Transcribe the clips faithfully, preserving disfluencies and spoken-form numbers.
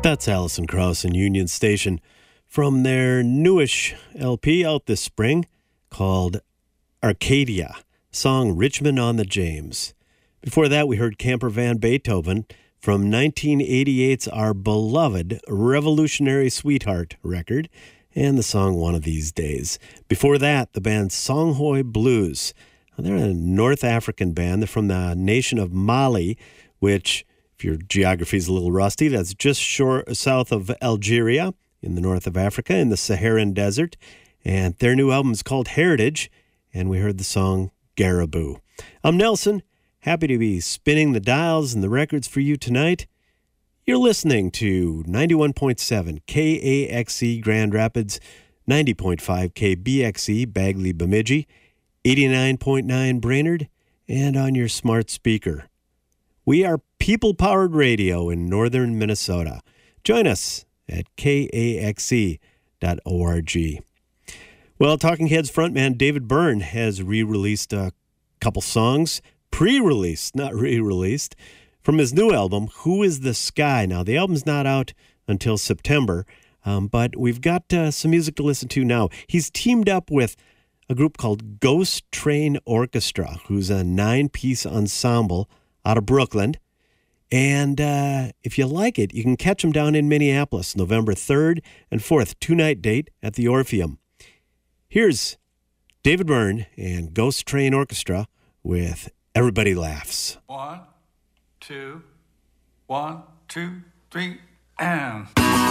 That's Alison Krauss and Union Station from their newish L P out this spring called Arcadia, song Richmond on the James. Before that, we heard Camper Van Beethoven from nineteen eighty-eight's Our Beloved Revolutionary Sweetheart record, and the song One of These Days. Before that, the band Songhoy Blues. They're a North African band. They're from the nation of Mali, which, if your geography is a little rusty, that's just short, south of Algeria in the north of Africa in the Saharan Desert. And their new album is called Heritage, and we heard the song Garaboo. I'm Nelson, happy to be spinning the dials and the records for you tonight. You're listening to ninety-one point seven K A X E Grand Rapids, ninety point five K B X E Bagley Bemidji, eighty-nine point nine Brainerd, and on your smart speaker. We are people-powered radio in northern Minnesota. Join us at K A X E dot org. Well, Talking Heads frontman David Byrne has re-released a couple songs, pre-released, not re-released, from his new album, Who is the Sky? Now, the album's not out until September, um, but we've got uh, some music to listen to now. He's teamed up with a group called Ghost Train Orchestra, who's a nine-piece ensemble out of Brooklyn. And uh, if you like it, you can catch them down in Minneapolis, November third and fourth, two-night date at the Orpheum. Here's David Byrne and Ghost Train Orchestra with Everybody Laughs. One, two, one, two, three, and...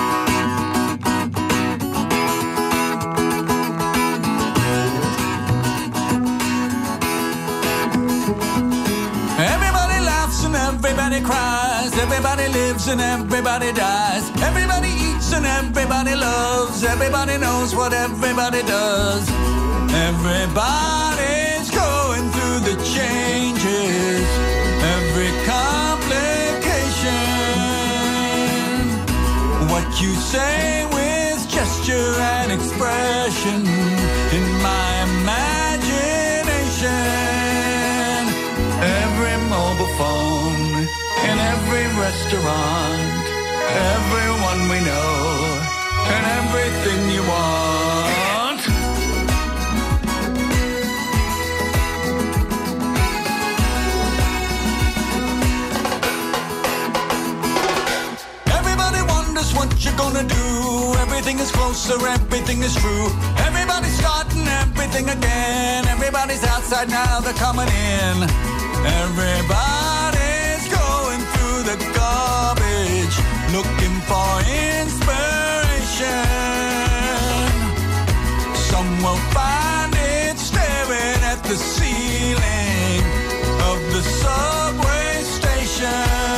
Everybody laughs and everybody cries. Everybody lives and everybody dies. Everybody eats and everybody loves. Everybody knows what everybody does. Everybody's going through the changes. Every complication. What you say with gesture and expression in my imagination. Every mobile phone, in every restaurant, everyone we know, and everything you want. Everybody wonders what you're gonna do. Everything is closer, everything is true. Everybody's starting everything again. Everybody's outside now, they're coming in. Everybody's going through the garbage, looking for inspiration. Some will find it staring at the ceiling of the subway station.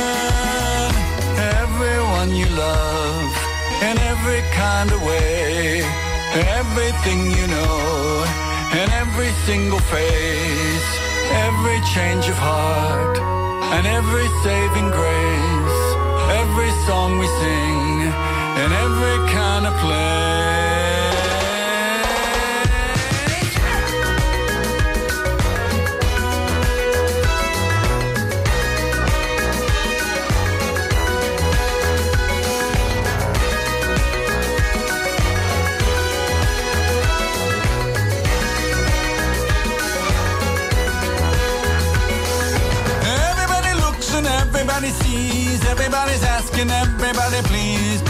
Everyone you love, in every kind of way, everything you know, in every single phase. Every change of heart and every saving grace, every song we sing in every kind of place. Everybody sees, everybody's asking, everybody please.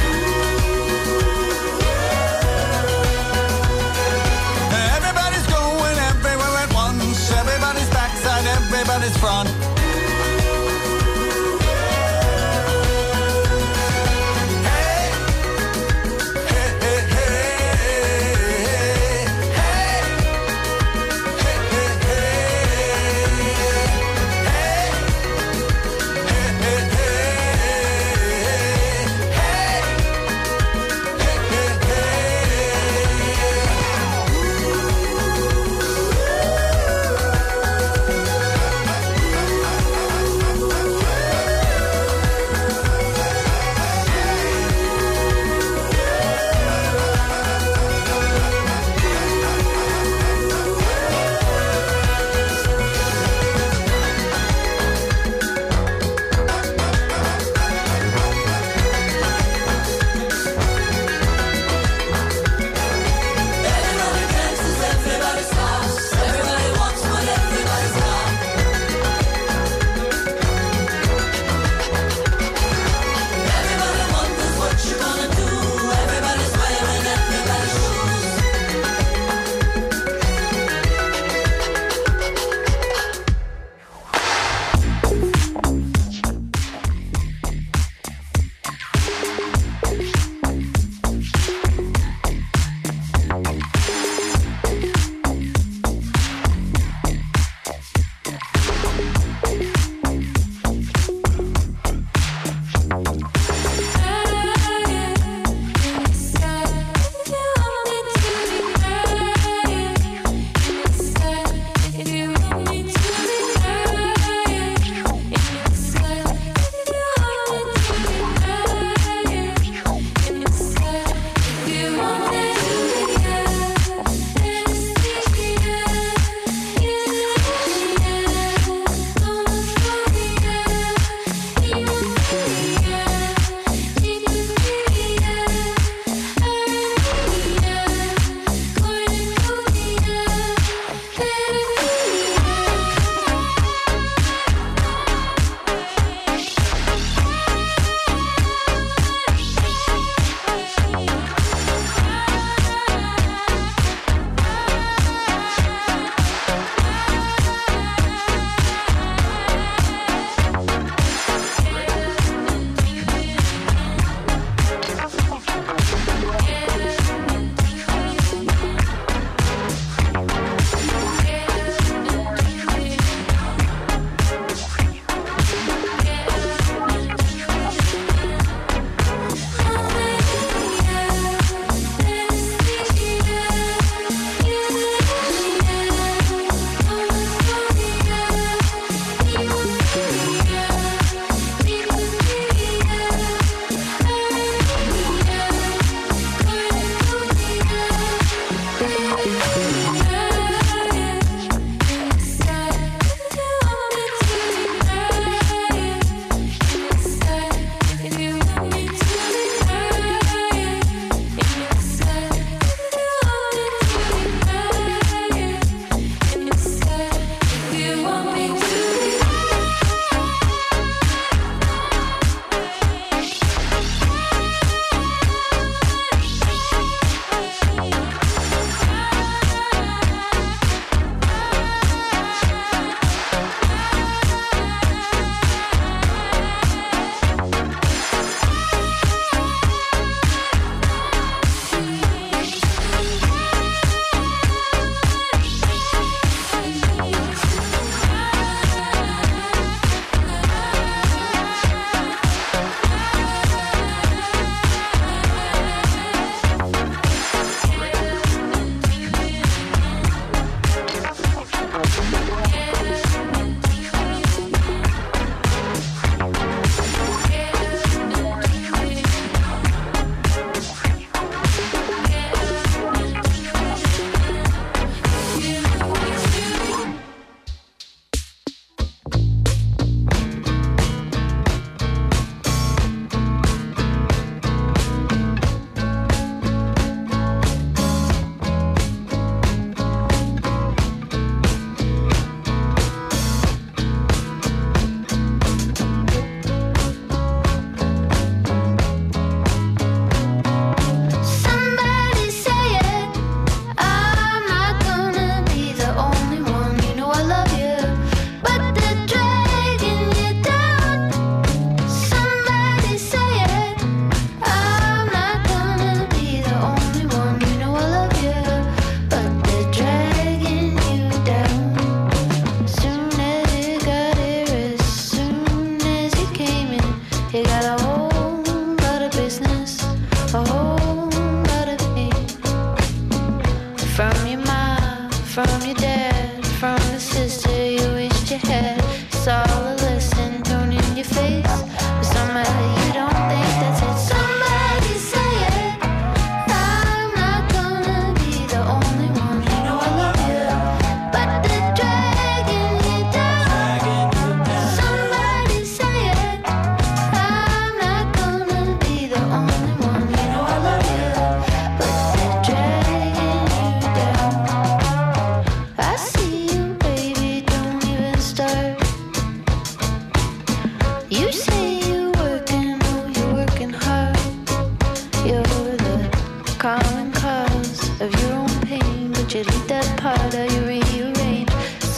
Everybody's going everywhere at once. Everybody's backside, everybody's front.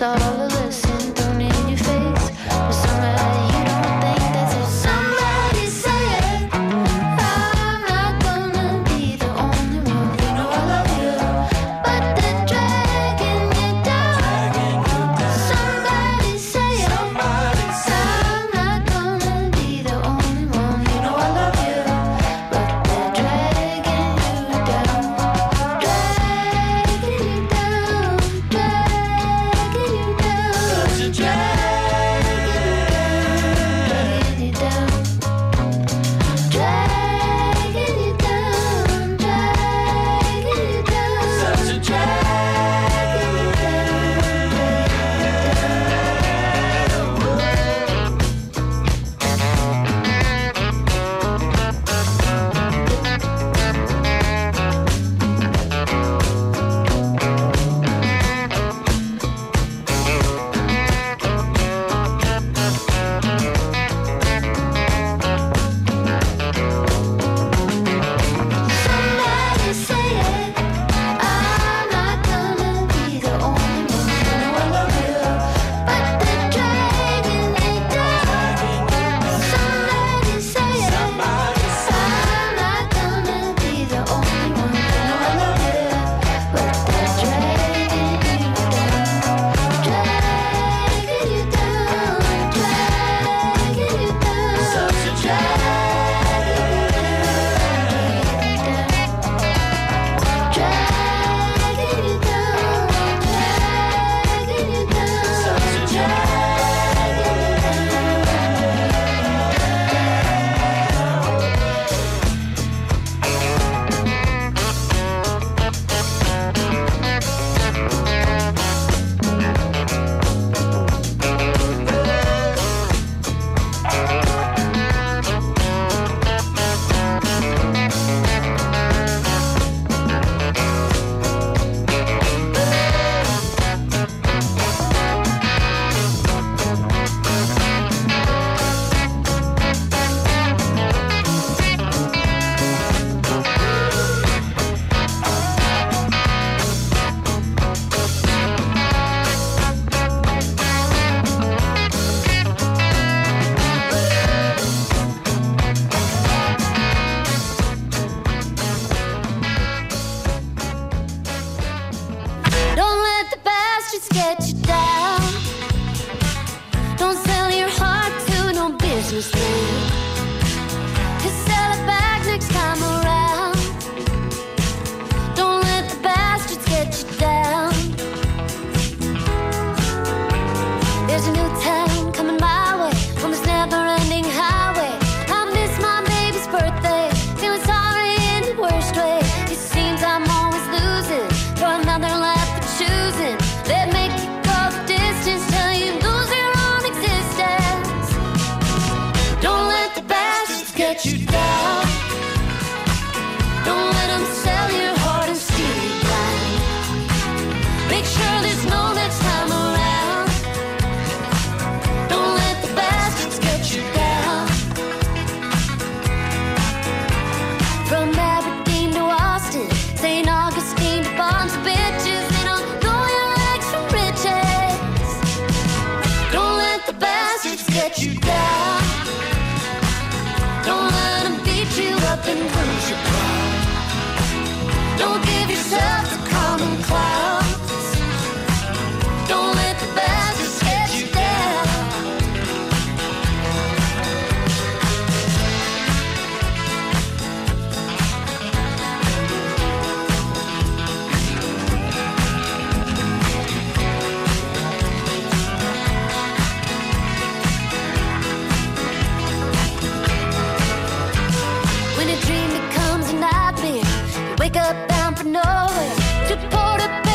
Wake up bound for nowhere to Portobello.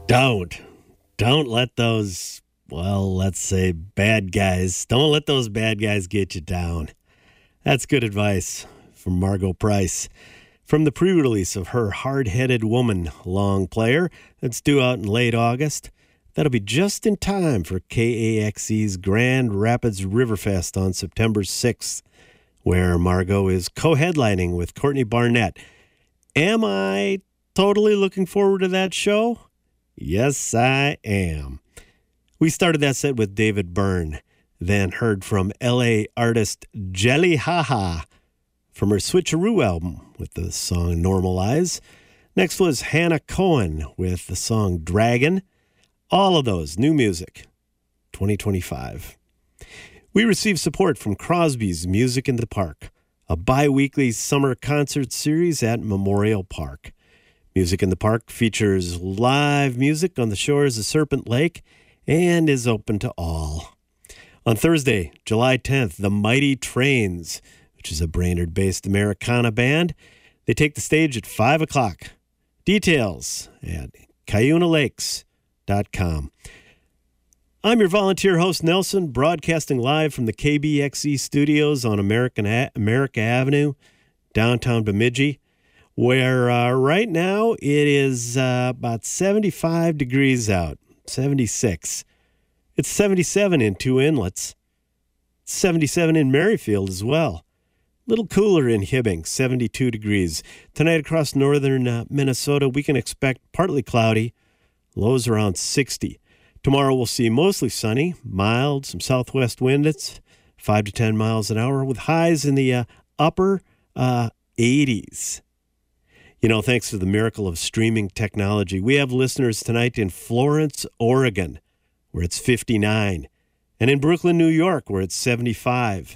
Don't. Don't let those, well, let's say bad guys, don't let those bad guys get you down. That's good advice from Margo Price. From the pre-release of her Hard-Headed Woman long player that's due out in late August, that'll be just in time for K A X E's Grand Rapids Riverfest on September sixth, where Margo is co-headlining with Courtney Barnett. Am I totally looking forward to that show? Yes, I am. We started that set with David Byrne, then heard from L A artist Jelly Haha from her Switcheroo album with the song Normalize. Next was Hannah Cohen with the song Dragon. All of those, new music, twenty twenty-five. We received support from Crosby's Music in the Park, a bi-weekly summer concert series at Memorial Park. Music in the Park features live music on the shores of Serpent Lake and is open to all. On Thursday, July tenth, the Mighty Trains, which is a Brainerd-based Americana band, they take the stage at five o'clock. Details at cuyuna lakes dot com. I'm your volunteer host, Nelson, broadcasting live from the K B X E studios on American A- America Avenue, downtown Bemidji, where uh, right now it is uh, about seventy-five degrees out, seventy-six. It's seventy-seven in Two Inlets, seventy-seven in Merrifield as well. A little cooler in Hibbing, seventy-two degrees. Tonight across northern uh, Minnesota, we can expect partly cloudy, lows around sixty. Tomorrow we'll see mostly sunny, mild, some southwest wind. It's five to ten miles an hour with highs in the uh, upper uh, eighties. You know, thanks to the miracle of streaming technology, we have listeners tonight in Florence, Oregon, where it's fifty-nine, and in Brooklyn, New York, where it's seventy-five.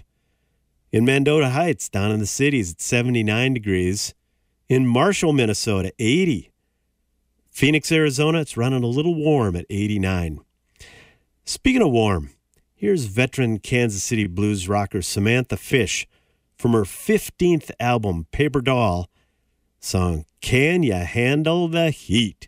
In Mendota Heights, down in the cities, it's seventy-nine degrees. In Marshall, Minnesota, eighty. Phoenix, Arizona, it's running a little warm at eighty-nine. Speaking of warm, here's veteran Kansas City blues rocker Samantha Fish from her fifteenth album, Paper Doll, song Can Ya Handle the Heat?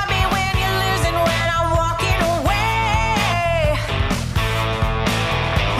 Away.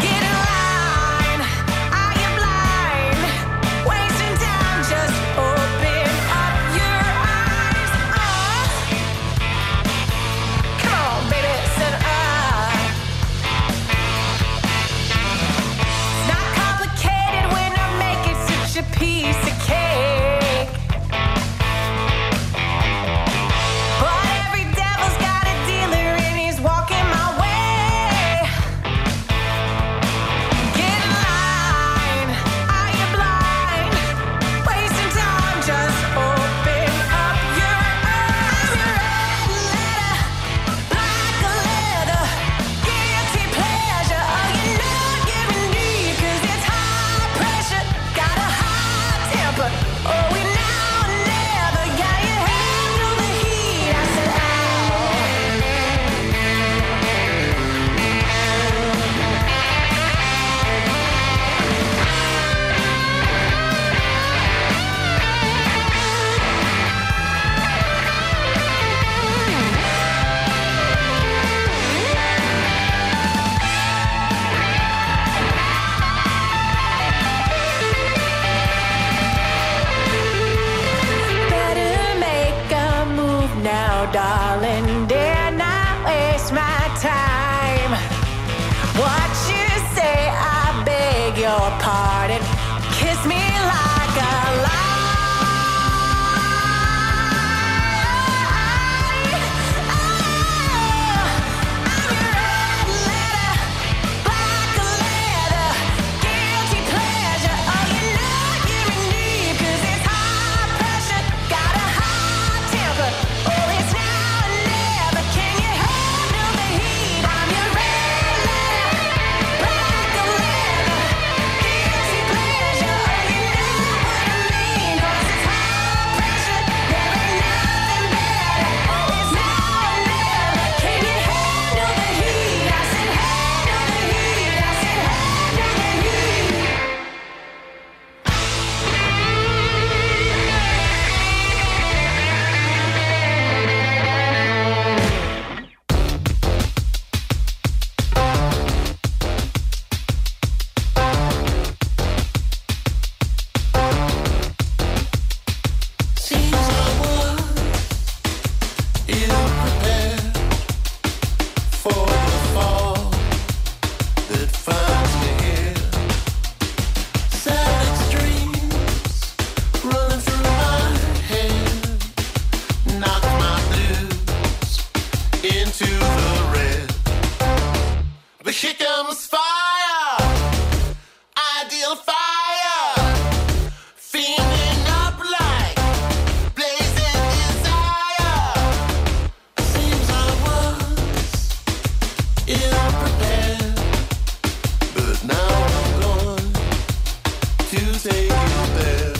But here comes fire, ideal fire, feeling up like blazing desire. Seems I was ill-prepared, but now I'm going to take you there.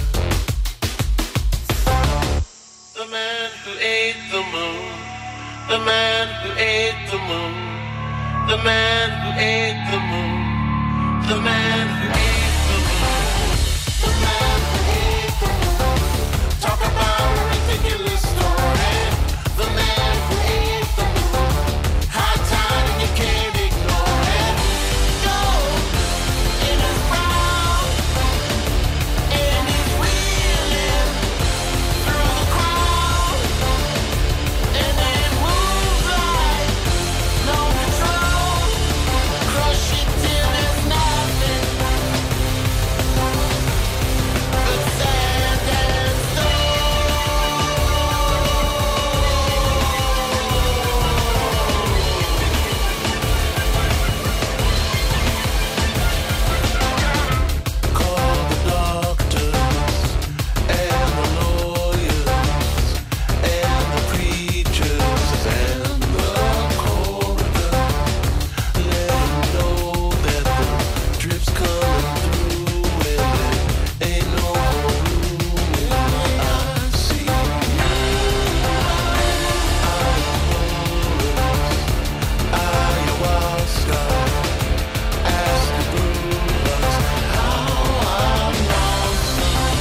The man who ate the moon, the man who ate the moon, the man who ate the moon, the man who ate the moon, the man who ate the moon. Talk about a ridiculous story. The man who ate the moon, high tide and you can't ignore it. Gold in his brow, and he's wheeling through the crowd, and then moves like no control. Crush it till there's nothing but sand and Call the doctors and the lawyers and the preachers and the coroner. Let 'em know that the drip's coming through and there ain't no more room in the I C U. Ayahuasca, ask the brewers how I'm lost.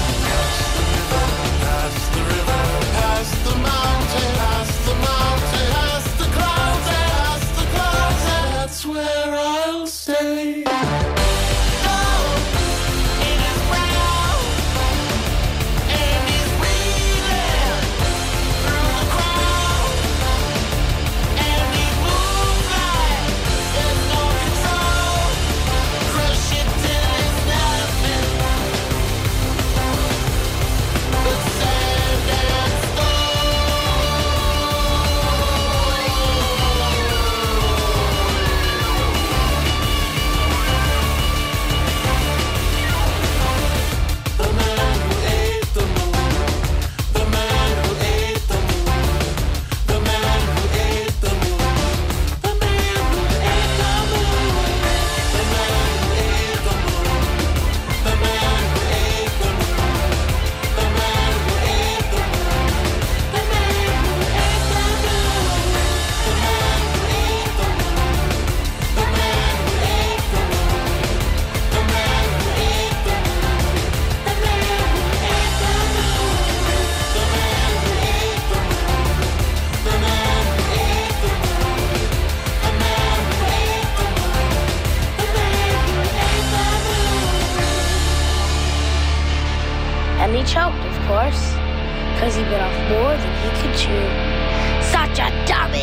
Past the river, past the mountain, past the mountain, past the clouds, past the clouds. That's where I'll stay. Gold in his brow, and he's wheeling through the crowd, and he moves like there's no control. Crush it till it's nothing but sand and The man who ate the moon, the man who ate the moon, the man who ate the moon, the man who ate the moon, the man who ate the moon, the man who ate the moon, the man who ate the moon, the man who ate the moon, the man who ate the moon, the man who ate the moon, the man who ate the moon. The man who ate the moon, the man who ate the moon, the man who ate the moon, the man who ate the moon, the man who ate the moon. And he choked, of course, because he bit off more than he could chew. Such a dummy!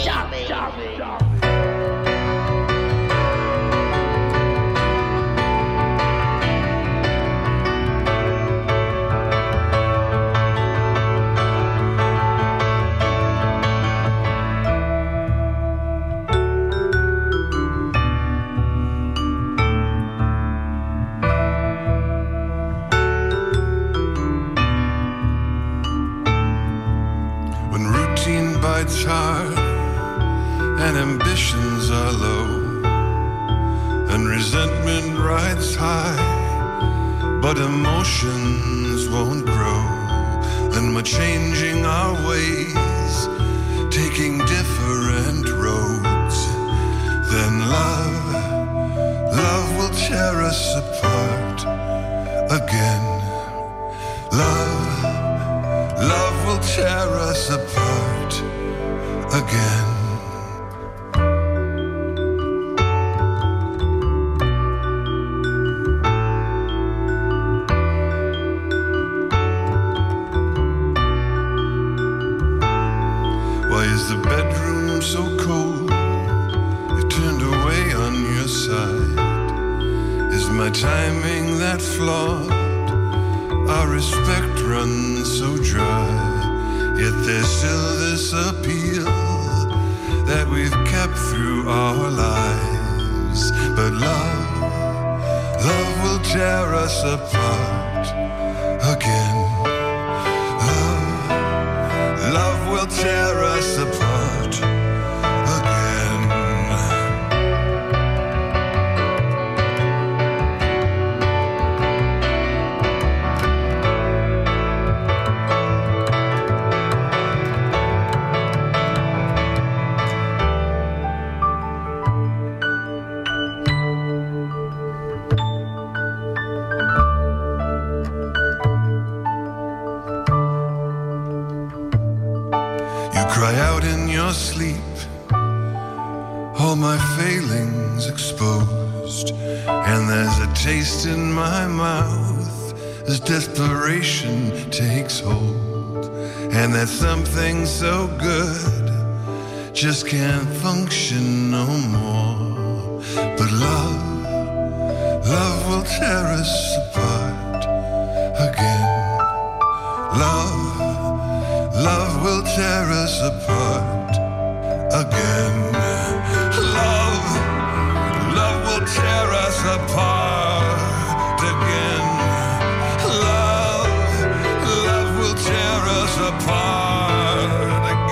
When routine bites hard and ambitions are low and resentment rides high, but emotions won't grow, and we're changing our ways, taking different roads, then love, love will tear us apart again. Love, love will tear us apart again. Why is the bedroom so cold? You turned away on your side. Is my timing that flawed? Our respect runs so dry. Yet there's still this appeal that we've kept through our lives. tear us apart again. Love, love will tear us apart again. Cry out in your sleep, all my failings exposed, and there's a taste in my mouth as desperation takes hold, and that something so good just can't function no more. But love, love will tear us apart again. Love, love will tear us apart again. Love, love will tear us apart again. Love, love will tear us apart again.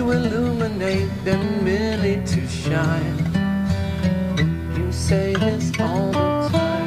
to illuminate and merely to shine. You say this all the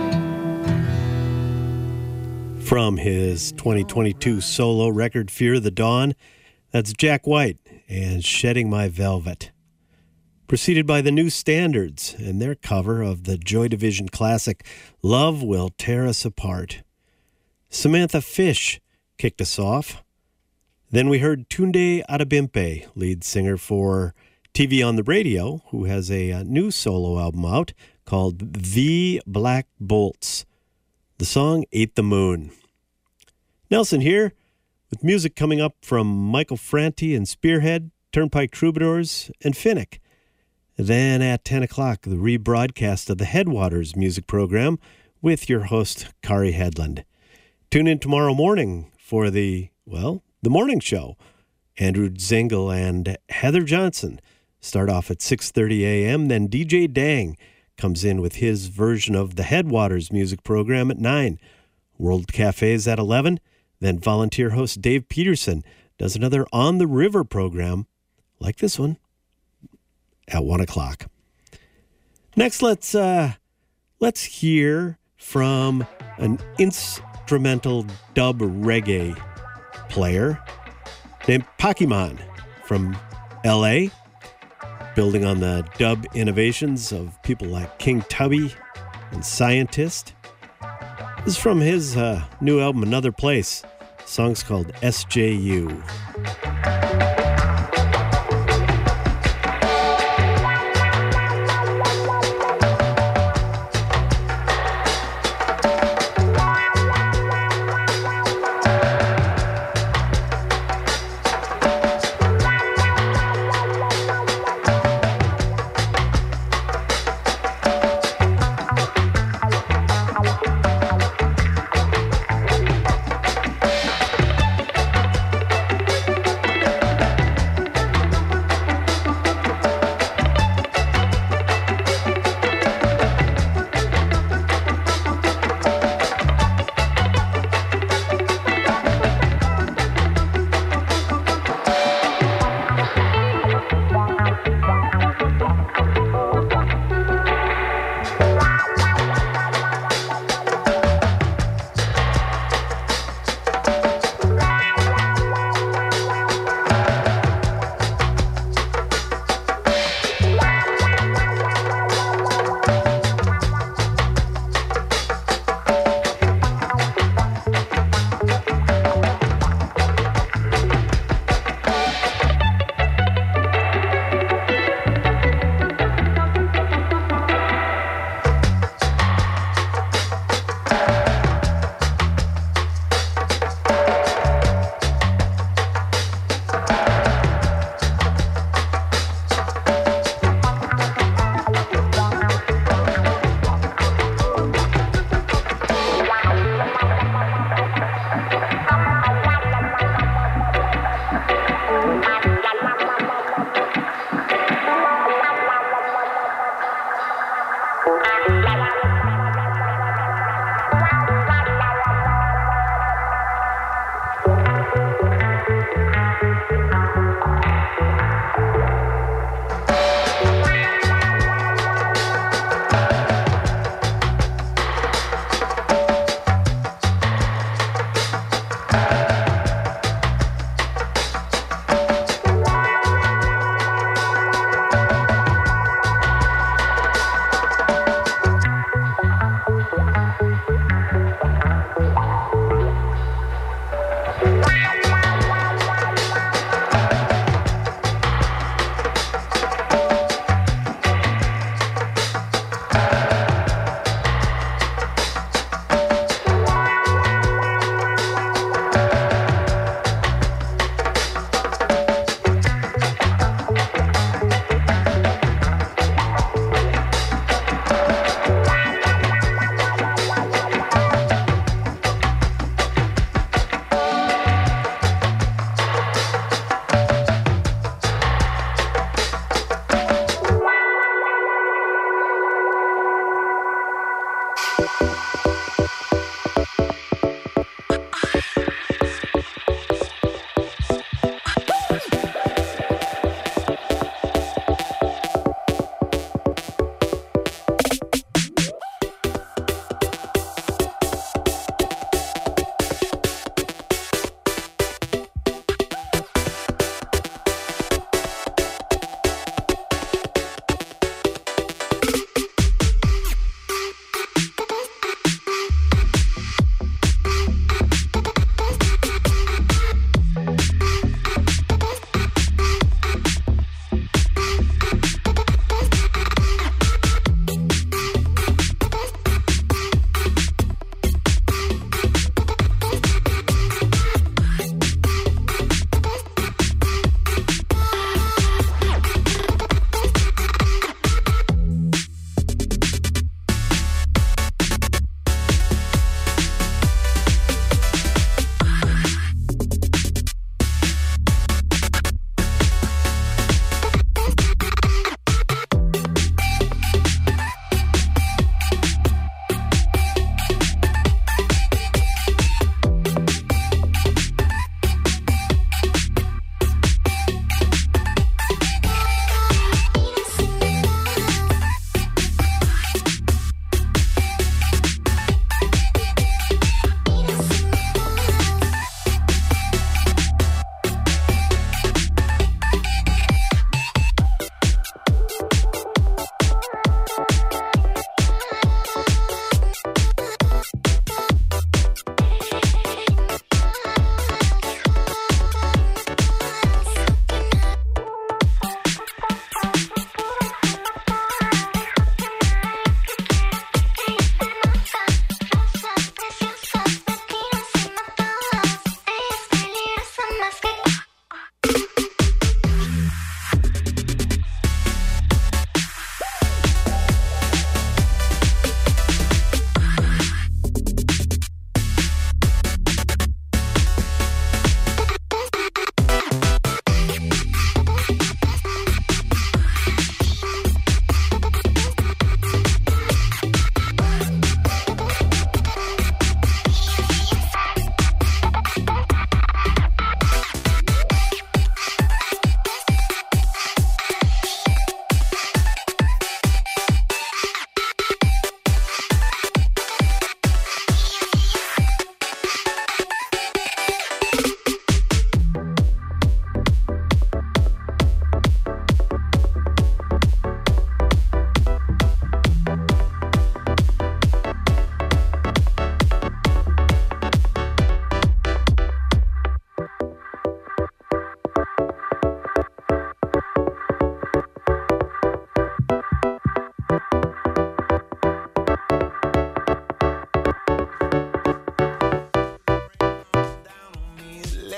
time. From his twenty twenty-two solo record, Fear the Dawn, that's Jack White and Shedding My Velvet. Preceded by the New Standards and their cover of the Joy Division classic, Love Will Tear Us Apart. Samantha Fish kicked us off. Then we heard Tunde Adebimpe, lead singer for T V on the Radio, who has a, a new solo album out called The Black Bolts. The song Ate the Moon. Nelson here with music coming up from Michael Franti and Spearhead, Turnpike Troubadours, and Finnick. Then at ten o'clock, the rebroadcast of the Headwaters music program with your host, Kari Headland. Tune in tomorrow morning for the, well, the morning show. Andrew Zengel and Heather Johnson start off at six thirty a.m. Then D J Dang comes in with his version of the Headwaters music program at nine. World Cafes at eleven. Then volunteer host Dave Peterson does another On the River program like this one at one o'clock. Next, let's uh, let's hear from an instrumental dub reggae player named Pokemon from L A, building on the dub innovations of people like King Tubby and Scientist. This is from his uh, new album, Another Place. The song's called S J U.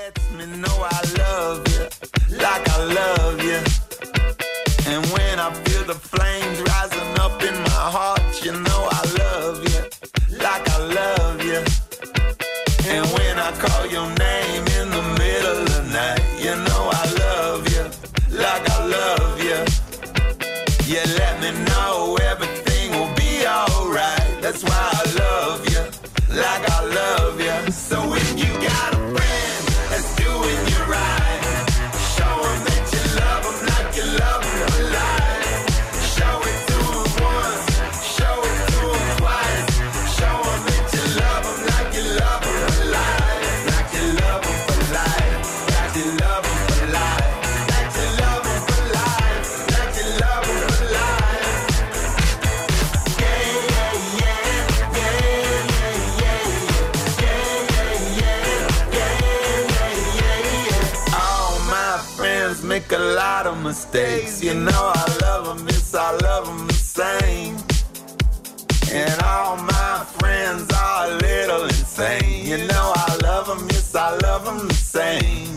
lets me know I love you, like I love you. And when I feel the flames rising up in my heart, you know I love you, like I love you. And when I call your name in the middle of the night, you know I love you, like I love you. You let me know everything will be alright. That's why I love you, like I love you. So if you got a friend that's doing you right, show him that you love him like you love him alive. Show it to him once, show it to him twice. Show him that you love him like you love him alive. Like you love him for life, like you love him for life. Like you love him for life, like you love him for life. Yeah, yeah, yeah, yeah, yeah, yeah. All my friends make a lot of mistakes. You know I love them, yes, I love them the same. And all my friends are a little insane. You know I love them, yes, I love them the same.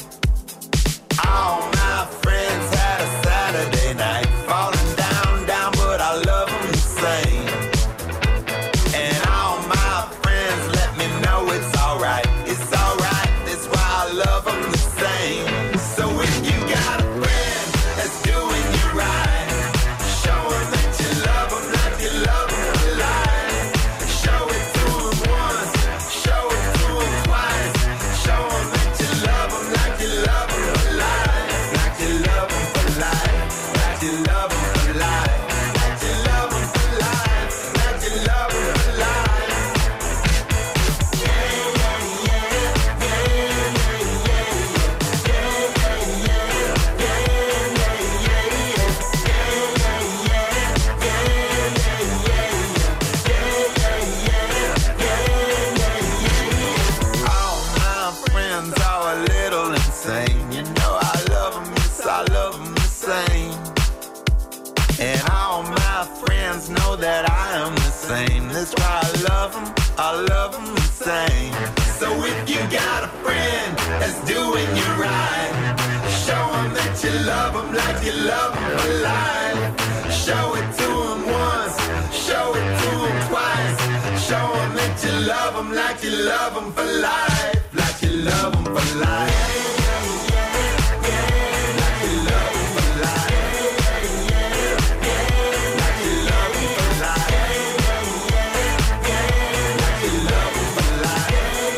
All my friends had a Saturday night, falling down, down, but I love them the same. And all my friends let me know it's alright, it's alright, that's why I love them the same. So if you got a friend that's doing you right, show him that you love him like you love him alive. Show it to him once, show it to him twice. Show him that you love him like you love him alive. Like you love him for life, like you love him for life. Like you love him for life, like you love him for life. Yeah, yeah, yeah, yeah, yeah, yeah. Yeah, yeah, yeah, yeah, yeah, yeah, yeah. Yeah, yeah, yeah, yeah, yeah, yeah. Yeah, yeah, yeah, yeah, yeah, yeah. All my friends are a little insane. You know I love them, yes, I love them the same. And all my friends know that I am the same. That's why I love them, I love them the same. So if you got a friend that's doing you right, show him that you love him like you love him alive. Show it to him once, show it to him twice. Show him that you love him like you love him for life. Like you love him for life. Like you love him for life. Like you love him for life. Like you love him for life.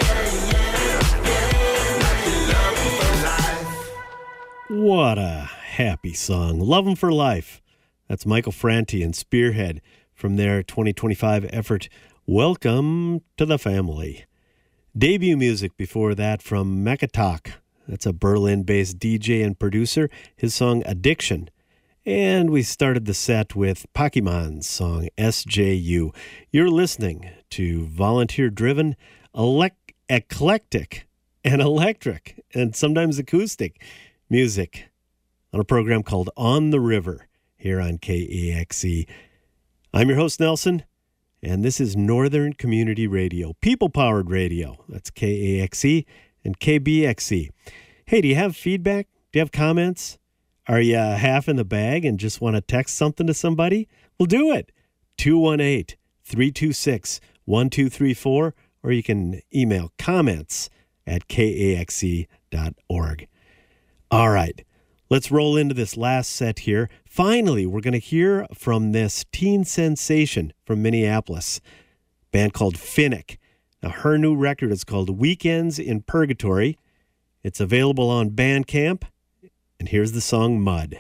Like you love him for life. What a happy song. Love 'em for life. That's Michael Franti and Spearhead from their twenty twenty-five effort, Welcome to the Family. Debut music before that from Mekatok. That's a Berlin-based D J and producer. His song Addiction. And we started the set with Pakiman's song S J U. You're listening to volunteer-driven, elec- eclectic, and electric, and sometimes acoustic music on a program called On the River here on K A X E. I'm your host, Nelson, and this is Northern Community Radio, people-powered radio. That's K A X E and K B X E. Hey, do you have feedback? Do you have comments? Are you half in the bag and just want to text something to somebody? Well, do it. two one eight, three two six, one two three four, or you can email comments at K A X E dot org. All right, let's roll into this last set here. Finally, we're going to hear from this teen sensation from Minneapolis, a band called Finnick. Now, her new record is called Weekends in Purgatory. It's available on Bandcamp, and here's the song Mud.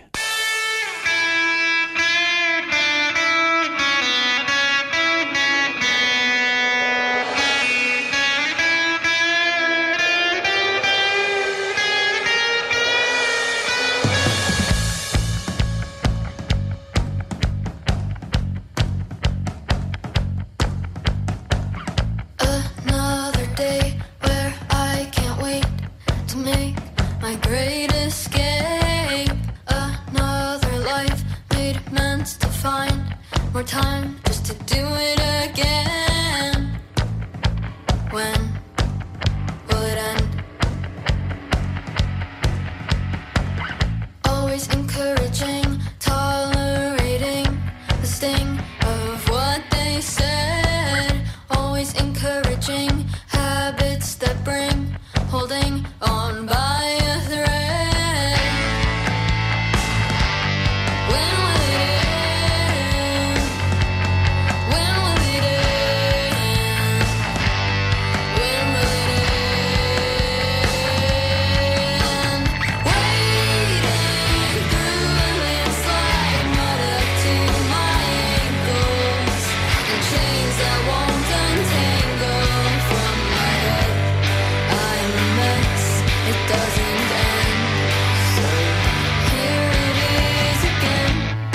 Another day where I can't wait to make my great escape. Another life made meant to find more time just to do it again. When will it end? on by a thread. When will it end? When will it end? When will it end? Wading through a landslide, mud up to my ankles, and chains that won't untangle from my head. I'm a mess, it doesn't end. So here it is again.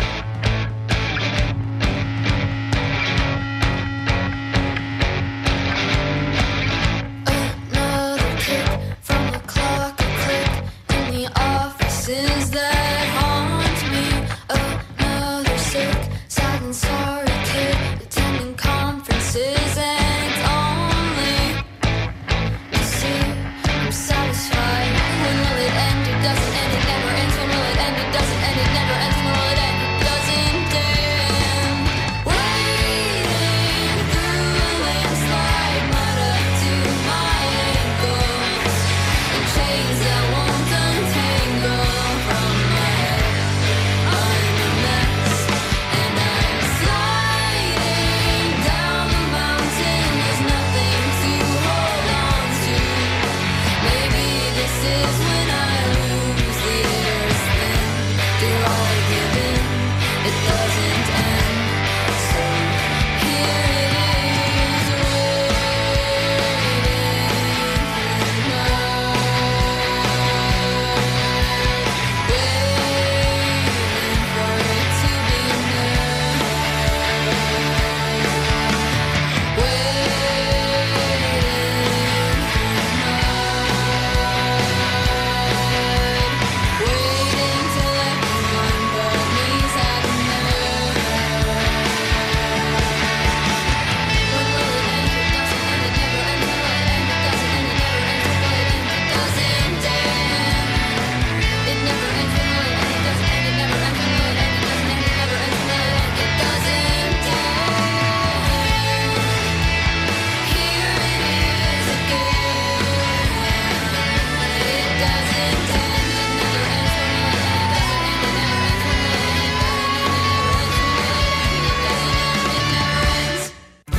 Another kick from the clock, a click in the offices that haunt me. Another sick, sad and sorry kid attending conferences, and it's only to see I'm satisfied. When will it end? It doesn't end, it never ends. When will it end? It doesn't end, it never ends. When will it end? It doesn't end. Wading through a landslide, mud up to my ankles, and chains that won't untangle from my head. I'm a mess, and I'm sliding down the mountain. There's nothing to hold on to. Maybe this is when I lose. The air's thin. Do I give in? It doesn't end. So here it is, waiting for it to be known. Waiting till everyone but me's had enough. When will it end? It doesn't end, it never ends. When will it end? It doesn't end, it never ends. When will it end? It doesn't end. It never ends. When will it end? It doesn't end, it never ends. When will it end? It doesn't end, it never ends. When will it end? It doesn't end. Here it is again. It doesn't end, it never ends. When will it end? It doesn't end, it never ends. When will it end? It doesn't end, it never ends. When will it end? It doesn't end, it never ends.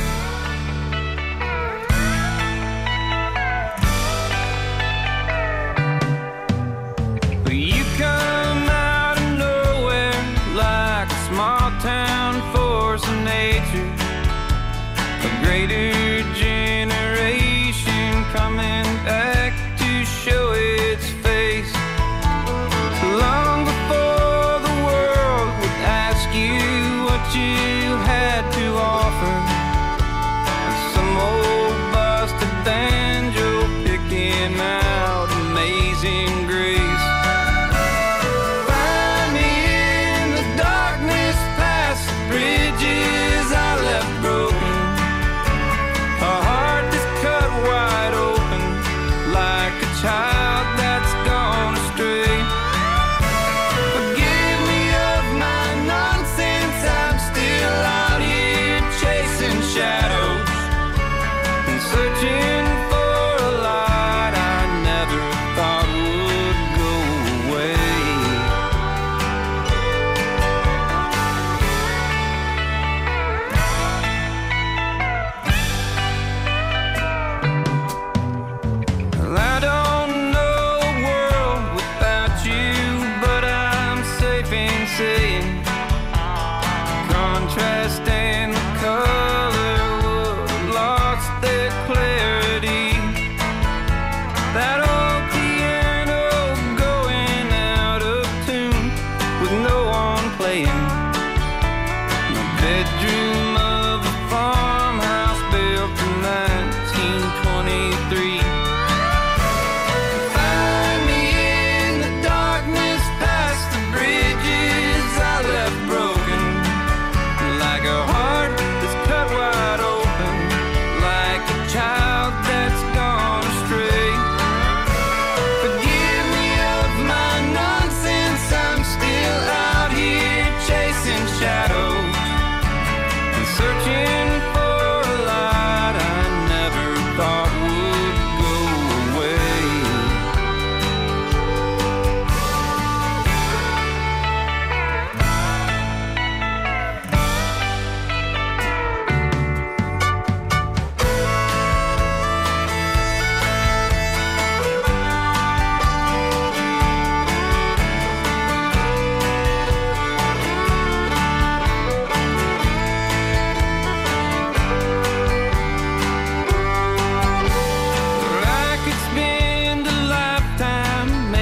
You come out of nowhere like a small town force of nature, a greater generation coming back to show its face. Long before the world would ask you what you had to offer, some old busted banjo picking out Amazing Grace. Find me in the darkness past the bridges I left broken, a heart that's cut wide open like a child that's gone astray. Forgive me of my nonsense, I'm still out here chasing shadows and searching for a light I never thought would go away. Well, I don't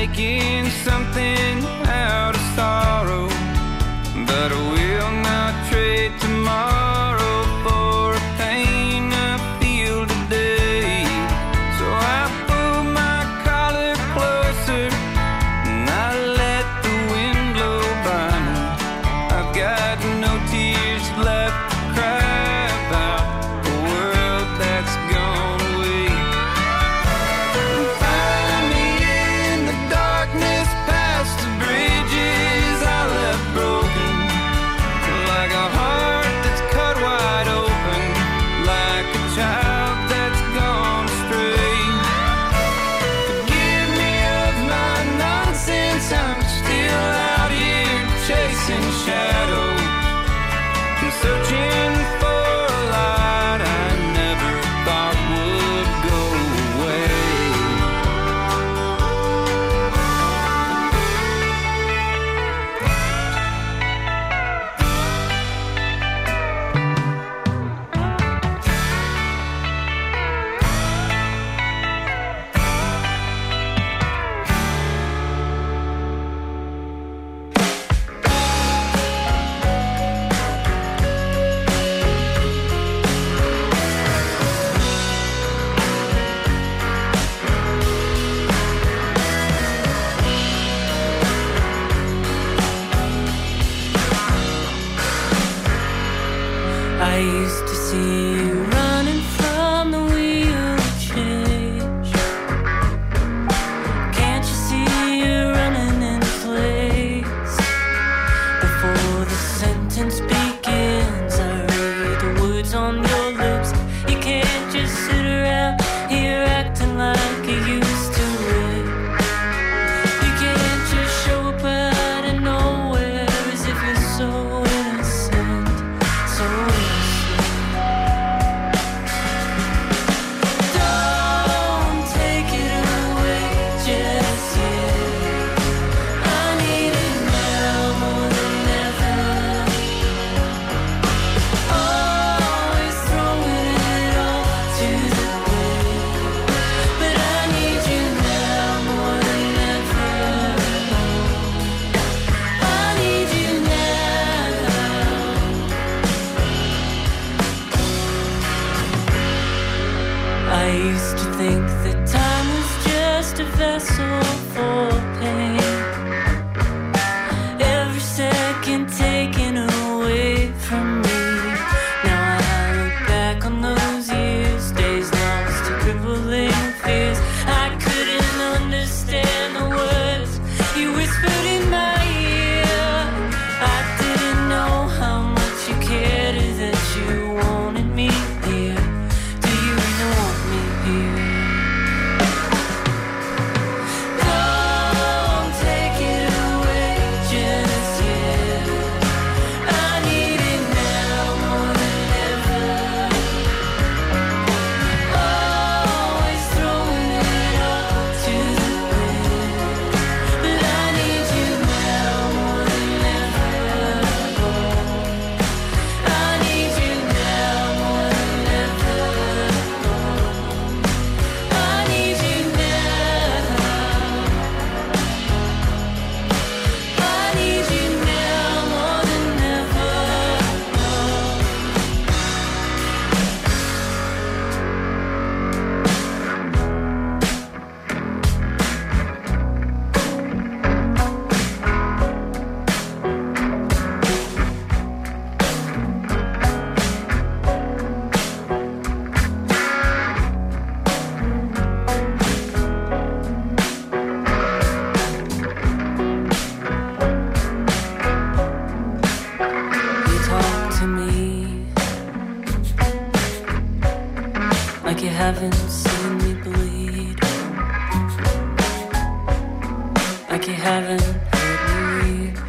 making something out of sorrow, but I will not trade tomorrow for a pain I feel today. So I pull my collar closer and I let the wind blow by me. I've got no tears left to cry about a world that's gone away. Find me in the darkness past the bridges I left broken, like a heart that's cut wide open, like a child that's gone astray. Forgive me of my nonsense, I'm still out here chasing shadows and searching for a light I never thought would go away. I used to see you running from the wheel of change. Can't you see you're running in place? Before the sentence begins, I read the words on your lips. You can't just sit around here acting like you used to live. You can't just show up out of nowhere as if you're so innocent, so innocent. Don't take it away just yet. I need it now more than ever. Always throwing it all to the wind, but I need you now more than ever. I need you now. I used to think that time was just a vessel for pain. Every second taken away from me. Now I look back on those years, days lost to crippling fears. I couldn't understand the words you whispered in my ear. I didn't know how much you cared or that you wanted me here. Do you even want me here? Don't take it away just yet. I need it now more than ever. Always throwing it all to the wind, but I need you now more than ever. I need you now more than ever. I need you now. I need you now more than ever. You talk to me like you haven't seen me bleed, like you haven't heard me weep,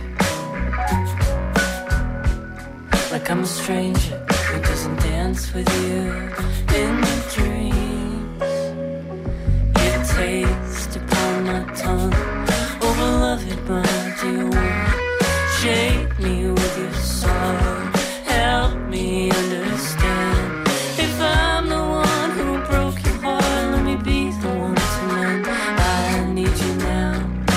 like I'm a stranger who doesn't dance with you in the dreams. You taste upon my tongue, oh beloved, my dear one. Shake me with your sorrow, help me understand. If I'm the one who broke your heart, let me be the one to mend. I need you now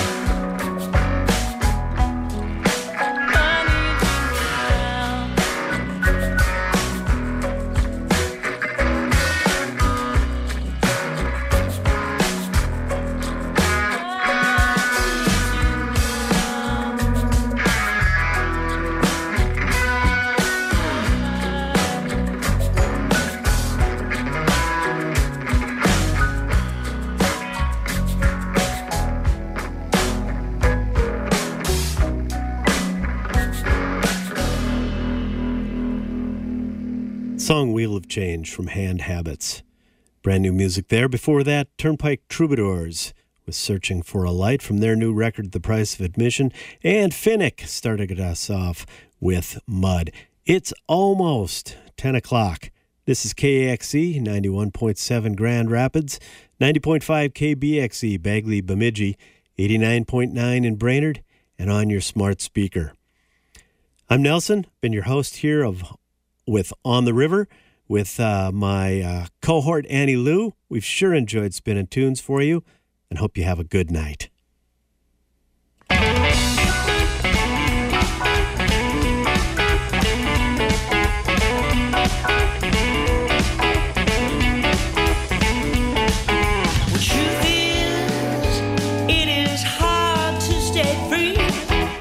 song Wheel of Change from Hand Habits. Brand new music there. Before that, Turnpike Troubadours with Searching for a Light from their new record, The Price of Admission. And Finnick started us off with Mud. It's almost ten o'clock. This is K A X E, ninety-one point seven Grand Rapids, ninety point five K B X E, Bagley, Bemidji, eighty-nine point nine in Brainerd, and on your smart speaker. I'm Nelson, been your host here of with On the River with uh, my uh, cohort Annie Lou. We've sure enjoyed spinning tunes for you and hope you have a good night.